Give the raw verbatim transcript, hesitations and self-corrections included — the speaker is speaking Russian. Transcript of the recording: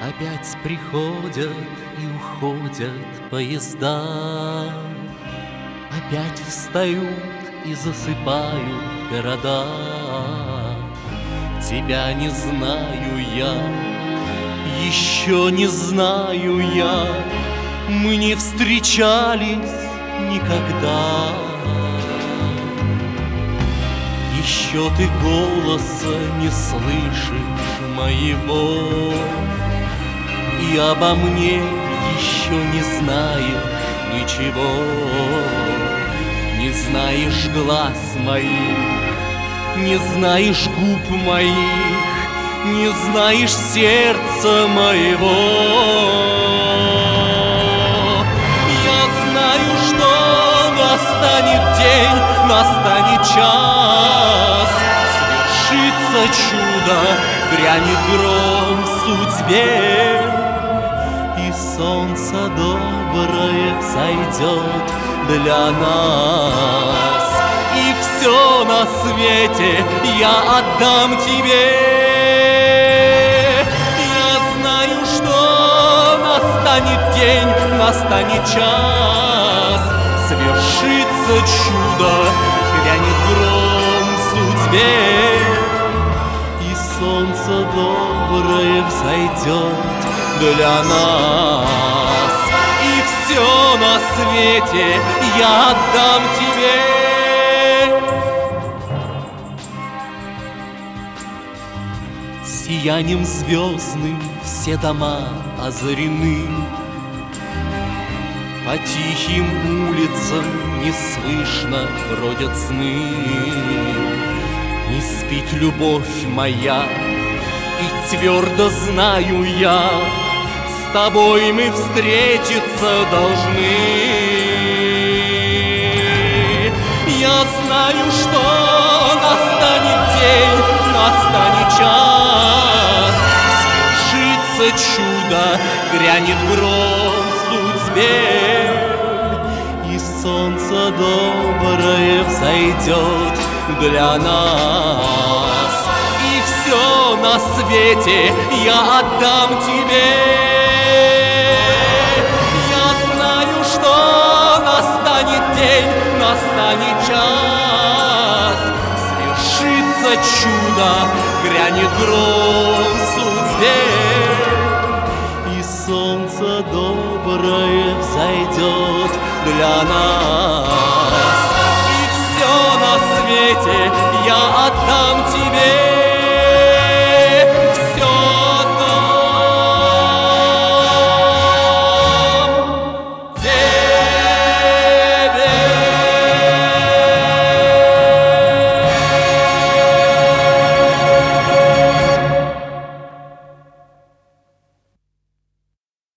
Опять приходят и уходят поезда, опять встают и засыпают города. Тебя не знаю я, еще не знаю я, мы не встречались никогда. Еще ты голоса не слышишь моего, и обо мне еще не знаешь ничего. Не знаешь глаз моих, не знаешь губ моих, не знаешь сердца моего. Я знаю, что настанет день, настанет час, свершится чудо, грянет гром в судьбе, и солнце доброе взойдет для нас, и все на свете я отдам тебе. Я знаю, что настанет день, настанет час, свершится чудо, грянет гром в судьбе, и солнце доброе взойдет для нас, и все на свете я отдам тебе. Сиянием звездным все дома озарены, по тихим улицам неслышно бродят сны. Не спит любовь моя, и твердо знаю я, с тобой мы встретиться должны. Я знаю, что настанет день, настанет час, свершится чудо, грянет гром в судьбе, и солнце доброе взойдет для нас, и все на свете я отдам тебе. Я знаю, что настанет день, настанет час, свершится чудо, грянет гром в судьбе, и солнце доброе взойдет для нас, и все на свете я отдам тебе.